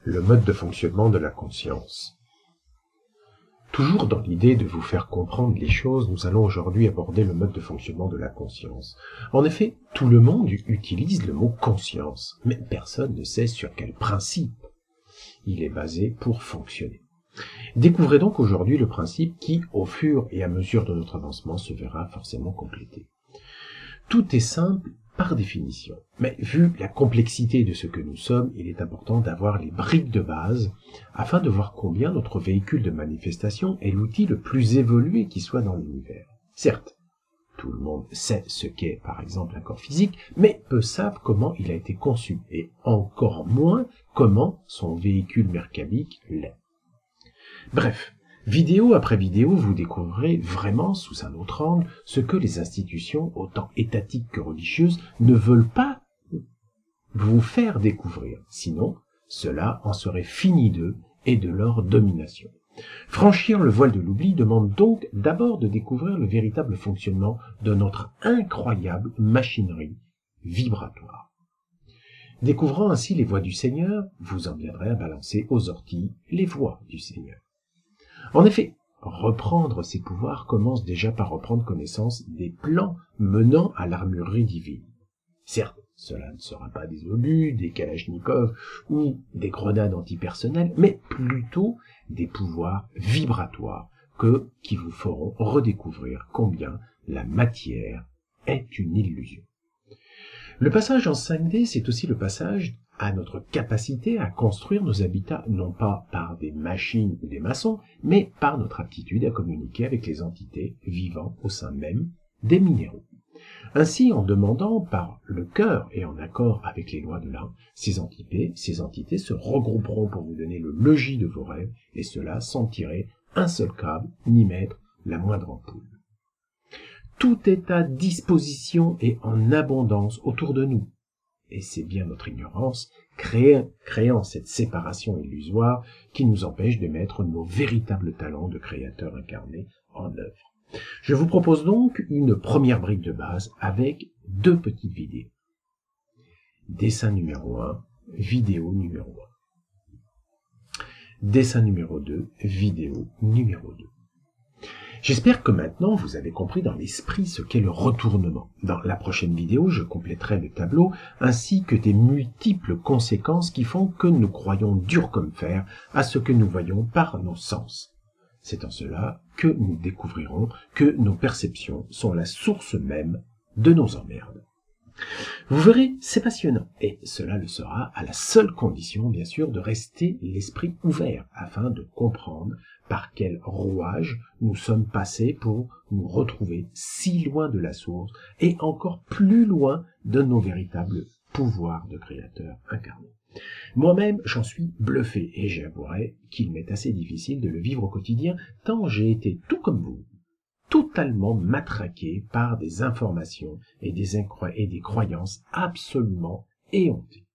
Le mode de fonctionnement de la conscience. Toujours dans l'idée de vous faire comprendre les choses, nous allons aujourd'hui aborder le mode de fonctionnement de la conscience. En effet, tout le monde utilise le mot conscience, mais personne ne sait sur quel principe il est basé pour fonctionner. Découvrez donc aujourd'hui le principe qui, au fur et à mesure de notre avancement, se verra forcément complété. Tout est simple par définition, mais vu la complexité de ce que nous sommes, il est important d'avoir les briques de base afin de voir combien notre véhicule de manifestation est l'outil le plus évolué qui soit dans l'univers. Certes, tout le monde sait ce qu'est par exemple un corps physique, mais peu savent comment il a été conçu, et encore moins comment son véhicule merkabique l'est. Bref, vidéo après vidéo, vous découvrirez vraiment, sous un autre angle, ce que les institutions, autant étatiques que religieuses, ne veulent pas vous faire découvrir. Sinon, cela en serait fini d'eux et de leur domination. Franchir le voile de l'oubli demande donc d'abord de découvrir le véritable fonctionnement de notre incroyable machinerie vibratoire. Découvrant ainsi les voies du Seigneur, vous en viendrez à balancer aux orties les voies du Seigneur. En effet, reprendre ses pouvoirs commence déjà par reprendre connaissance des plans menant à l'armurerie divine. Certes, cela ne sera pas des obus, des kalachnikovs ou des grenades antipersonnelles, mais plutôt des pouvoirs vibratoires qui vous feront redécouvrir combien la matière est une illusion. Le passage en 5D, c'est aussi le passage à notre capacité à construire nos habitats, non pas par des machines ou des maçons, mais par notre aptitude à communiquer avec les entités vivant au sein même des minéraux. Ainsi, en demandant par le cœur et en accord avec les lois de l'un, ces entités se regrouperont pour vous donner le logis de vos rêves, et cela sans tirer un seul câble, ni mettre la moindre ampoule. Tout est à disposition et en abondance autour de nous. Et c'est bien notre ignorance, créant cette séparation illusoire, qui nous empêche de mettre nos véritables talents de créateurs incarnés en œuvre. Je vous propose donc une première brique de base avec 2 petites vidéos. Dessin numéro 1, vidéo numéro 1. Dessin numéro 2, vidéo numéro 2. J'espère que maintenant vous avez compris dans l'esprit ce qu'est le retournement. Dans la prochaine vidéo, je compléterai le tableau ainsi que des multiples conséquences qui font que nous croyons dur comme fer à ce que nous voyons par nos sens. C'est en cela que nous découvrirons que nos perceptions sont la source même de nos emmerdes. Vous verrez, c'est passionnant, et cela le sera à la seule condition, bien sûr, de rester l'esprit ouvert, afin de comprendre par quel rouage nous sommes passés pour nous retrouver si loin de la source, et encore plus loin de nos véritables pouvoirs de créateurs incarnés. Moi-même, j'en suis bluffé, et j'avouerai qu'il m'est assez difficile de le vivre au quotidien, tant j'ai été, tout comme vous, totalement matraqué par des informations et des croyances absolument éhontées.